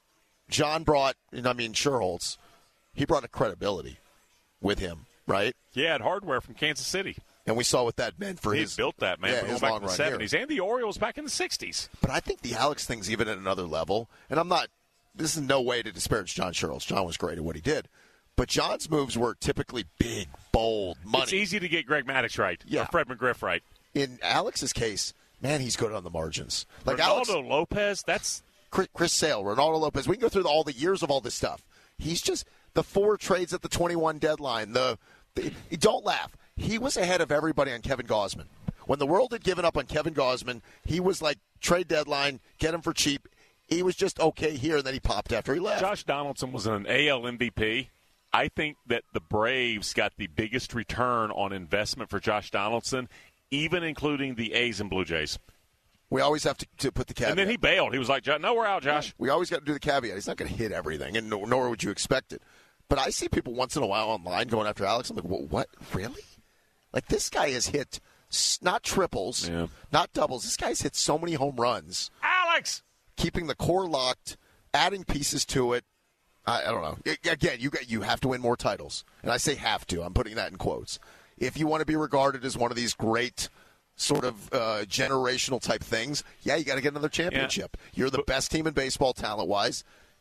John brought, I mean, Sherholtz, he brought a credibility with him, right? Yeah, had hardware from Kansas City. And we saw what that meant for he his... He built that, man, yeah, for his back long in the run seventies. here. And the Orioles back in the sixties. But I think the Alex thing's even at another level. And I'm not... This is no way to disparage John Sherholtz. John was great at what he did. But John's moves were typically big, bold, money. It's easy to get Greg Maddux right. Yeah. Or Fred McGriff right. In Alex's case, man, he's good on the margins. Like Ronaldo Alex, Lopez, that's... Chris, Chris Sale, Ronaldo Lopez. We can go through all the years of all this stuff. He's just... The four trades at the twenty-one deadline. The, the Don't laugh. He was ahead of everybody on Kevin Gausman. When the world had given up on Kevin Gausman, he was like, trade deadline, get him for cheap. He was just okay here, and then he popped after he left. Josh Donaldson was an A L M V P. I think that the Braves got the biggest return on investment for Josh Donaldson, even including the A's and Blue Jays. We always have to, to put the caveat. And then he bailed. He was like, no, we're out, Josh. We always got to do the caveat. He's not going to hit everything, and nor, nor would you expect it. But I see people once in a while online going after Alex. I'm like, what? what? Really? Like, this guy has hit not triples, yeah. not doubles. This guy's hit so many home runs. Alex! Keeping the core locked, adding pieces to it. I, I don't know. I, again, you got, you have to win more titles. And I say have to. I'm putting that in quotes. If you want to be regarded as one of these great sort of uh, generational type things, yeah, you got to get another championship. Yeah. You're the best team in baseball talent-wise.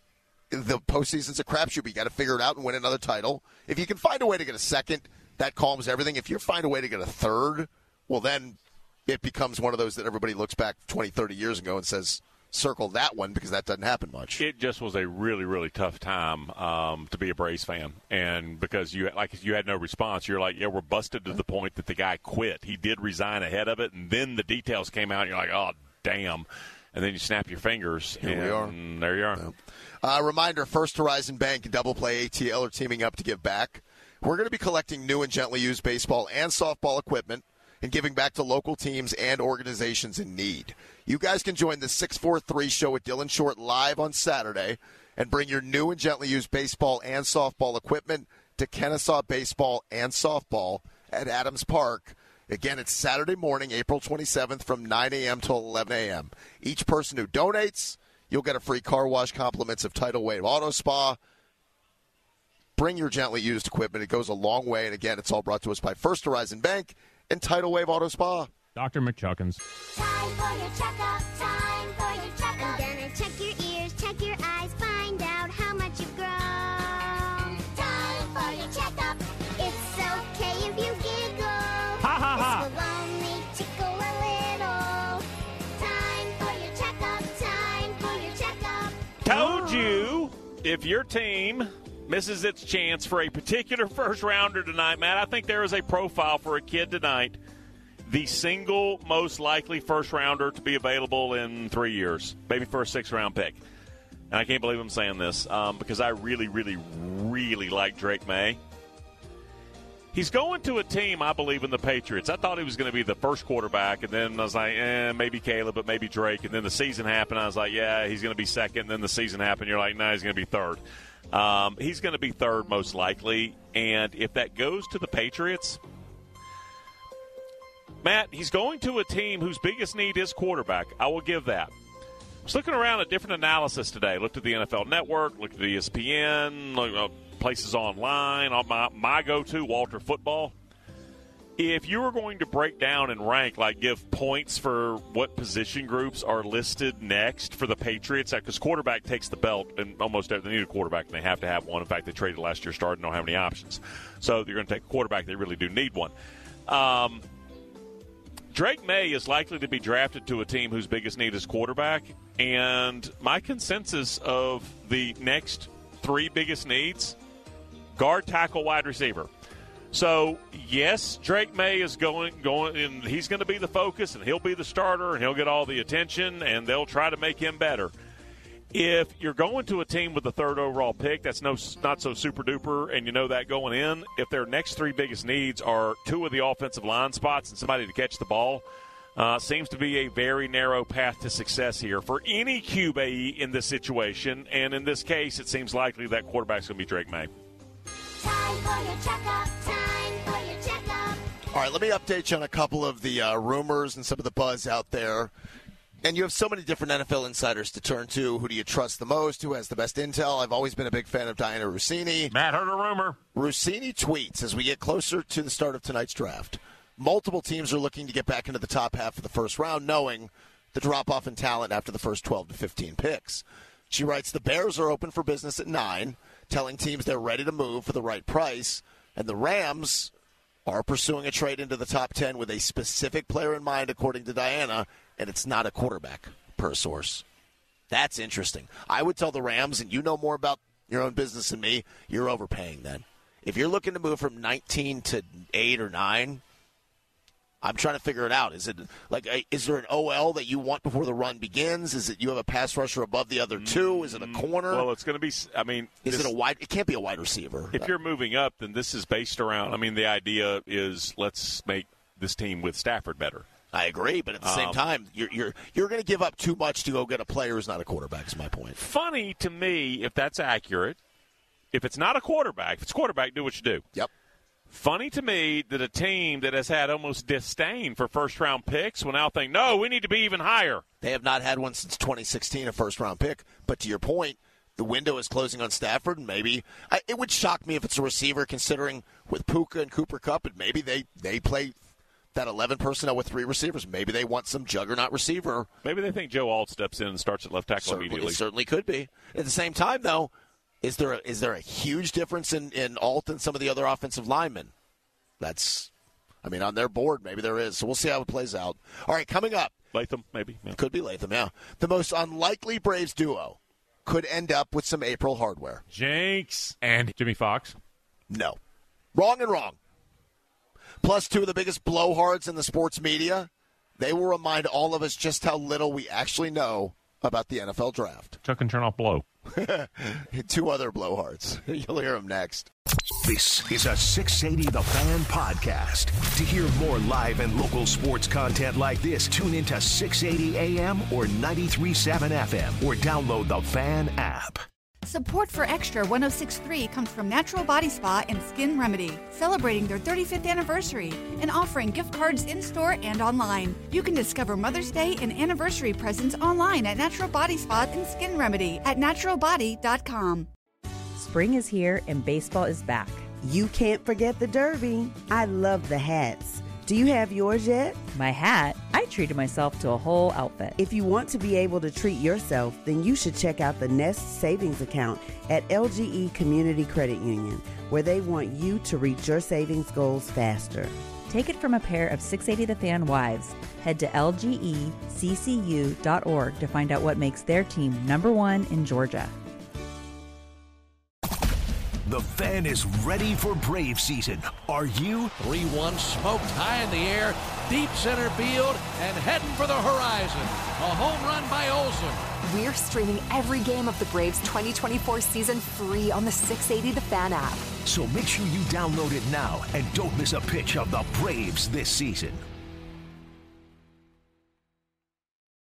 The postseason's a crapshoot, but you got to figure it out and win another title. If you can find a way to get a second, that calms everything. If you find a way to get a third, well, then it becomes one of those that everybody looks back twenty, thirty years ago and says, circle that one, because that doesn't happen much. It just was a really, really tough time um, to be a Braves fan. And because you like you had no response, you're like, yeah, we're busted to the point that the guy quit. He did resign ahead of it, and then the details came out, and you're like, oh, damn. And then you snap your fingers, Here and we are. there you are. Yeah. Uh, reminder, First Horizon Bank and Double Play A T L are teaming up to give back. We're going to be collecting new and gently used baseball and softball equipment and giving back to local teams and organizations in need. You guys can join the six four three show with Dylan Short live on Saturday and bring your new and gently used baseball and softball equipment to Kennesaw Baseball and Softball at Adams Park. Again, it's Saturday morning, April twenty-seventh from nine a.m. till eleven a.m. Each person who donates, you'll get a free car wash, compliments of Tidal Wave Auto Spa. Bring your gently used equipment. It goes a long way. And again, it's all brought to us by First Horizon Bank and Tidal Wave Auto Spa. Doctor McChuckins. Time for your checkup, time for your checkup. I'm gonna check your ears, check your eyes, find out how much you've grown. Time for your checkup. It's okay if you giggle. Ha ha ha. This will only tickle a little. Time for your checkup, time for your checkup. Told you, if your team misses its chance for a particular first rounder tonight, Matt, I think there is a profile for a kid tonight. The single most likely first rounder to be available in three years, maybe for a six round pick. And I can't believe I'm saying this um, because I really, really, really like Drake May. He's going to a team, I believe, in the Patriots. I thought he was going to be the first quarterback, and then I was like, eh, maybe Caleb, but maybe Drake. And then the season happened. I was like, yeah, he's going to be second. And then the season happened. You're like, no, he's going to be third. Um, he's going to be third most likely. And if that goes to the Patriots, Matt, he's going to a team whose biggest need is quarterback. I will give that. I was looking around at different analysis today. Looked at the N F L Network, looked at E S P N, looked at places online, on my, my go-to, Walter Football. If you were going to break down and rank, like give points for what position groups are listed next for the Patriots, because quarterback takes the belt, and almost they need a quarterback, and they have to have one. In fact, they traded last year, started, and don't have any options. So you're going to take a quarterback, they really do need one. Um, Drake May is likely to be drafted to a team whose biggest need is quarterback, and my consensus of the next three biggest needs, guard, tackle, wide receiver. So, yes, Drake May is going, going, and he's going to be the focus, and he'll be the starter, and he'll get all the attention, and they'll try to make him better. If you're going to a team with the third overall pick, that's no not so super duper, and you know that going in, if their next three biggest needs are two of the offensive line spots and somebody to catch the ball, uh, seems to be a very narrow path to success here for any Q B in this situation. And in this case, it seems likely that quarterback's going to be Drake May. Time for your checkup. Time for your checkup. All right, let me update you on a couple of the uh, rumors and some of the buzz out there. And you have so many different N F L insiders to turn to. Who do you trust the most? Who has the best intel? I've always been a big fan of Diana Rossini. Matt heard a rumor. Rossini tweets as we get closer to the start of tonight's draft. Multiple teams are looking to get back into the top half of the first round, knowing the drop-off in talent after the first twelve to fifteen picks. She writes, the Bears are open for business at nine, telling teams they're ready to move for the right price. And the Rams are pursuing a trade into the top ten with a specific player in mind, according to Diana, and it's not a quarterback, per source. That's interesting. I would tell the Rams, and you know more about your own business than me, you're overpaying then. If you're looking to move from nineteen to eight or nine, I'm trying to figure it out. Is it like a, is there an O L that you want before the run begins? Is it you have a pass rusher above the other two? Is it a corner? Well, it's going to be. I mean, is this, it a wide? It can't be a wide receiver. If you're moving up, then this is based around. I mean, the idea is let's make this team with Stafford better. I agree, but at the same um, time, you're you're you're going to give up too much to go get a player who's not a quarterback. Is my point. Funny to me if that's accurate. If it's not a quarterback, if it's quarterback, do what you do. Yep. Funny to me that a team that has had almost disdain for first-round picks will now think, no, we need to be even higher. They have not had one since twenty sixteen, a first-round pick. But to your point, the window is closing on Stafford, and maybe I, it would shock me if it's a receiver, considering with Puka and Cooper Kupp, and maybe they, they play that eleven personnel with three receivers. Maybe they want some juggernaut receiver. Maybe they think Joe Alt steps in and starts at left tackle certainly, immediately. It certainly could be. At the same time, though, is there a, is there a huge difference in, in Alt and some of the other offensive linemen? That's, I mean, on their board, maybe there is. So we'll see how it plays out. All right, coming up. Latham, maybe. Yeah. Could be Latham, yeah. The most unlikely Braves duo could end up with some April hardware. Jinx and Jimmy Fox. No. Wrong and wrong. Plus, two of the biggest blowhards in the sports media. They will remind all of us just how little we actually know about the N F L draft. Chuck and Chernoff blow. Two other blowhards. You'll hear them next. This is a six eighty The Fan podcast. To hear more live and local sports content like this, tune into six eighty A M or ninety-three point seven F M or download the Fan app. Support for Extra one oh six point three comes from Natural Body Spa and Skin Remedy, celebrating their thirty-fifth anniversary and offering gift cards in-store and online. You can discover Mother's Day and anniversary presents online at Natural Body Spa and Skin Remedy at natural body dot com. Spring is here and baseball is back. You can't forget the Derby. I love the hats. Do you have yours yet? My hat? I treated myself to a whole outfit. If you want to be able to treat yourself, then you should check out the Nest Savings Account at L G E Community Credit Union, where they want you to reach your savings goals faster. Take it from a pair of six eighty The Fan wives. Head to L G E C C U dot org to find out what makes their team number one in Georgia. The Fan is ready for Brave season. Are you? three one smoked high in the air, deep center field, and heading for the horizon. A home run by Olsen. We're streaming every game of the Braves twenty twenty-four season free on the six eighty The Fan app. So make sure you download it now and don't miss a pitch of the Braves this season.